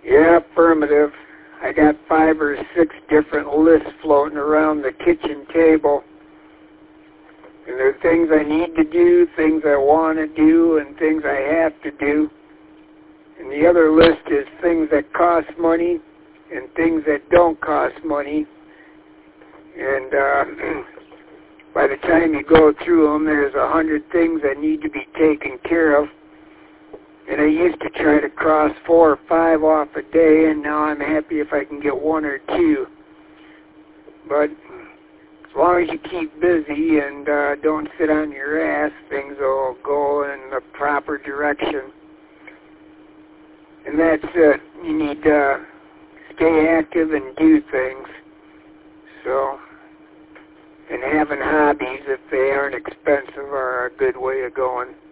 Yeah, affirmative. I got 5 or 6 different lists floating around the kitchen table. And there are things I need to do, things I want to do, and things I have to do. And the other list is things that cost money and things that don't cost money. And by the time you go through them, there's 100 things that need to be taken care of. And I used to try to cross 4 or 5 off a day, and now I'm happy if I can get 1 or 2. But as long as you keep busy and don't sit on your ass, things will go in the proper direction. And that's it. You need to stay active and do things. So, and having hobbies, if they aren't expensive, are a good way of going.